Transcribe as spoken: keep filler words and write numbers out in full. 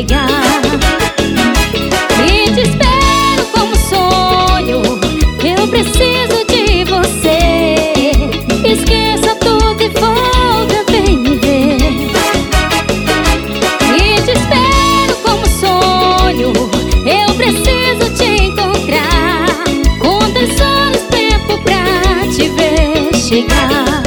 chegar. E te espero como sonho, eu preciso de você. Esqueça tudo e volta, vem me ver. E te espero como sonho, eu preciso te encontrar. Contei só o tempo pra te ver chegar.